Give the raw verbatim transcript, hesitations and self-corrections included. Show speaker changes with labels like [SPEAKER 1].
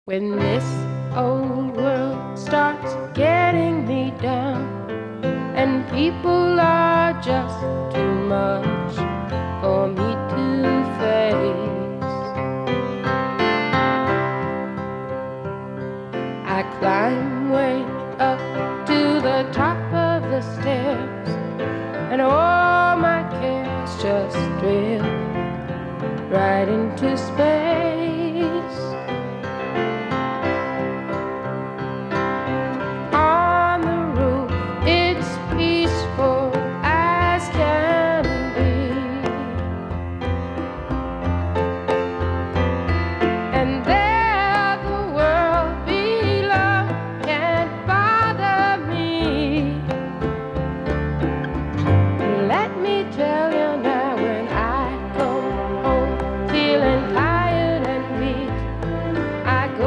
[SPEAKER 1] When this old world starts getting me down and people are just too much for me to face, I climb way up to the top of the stairs and all my cares just drift right into space.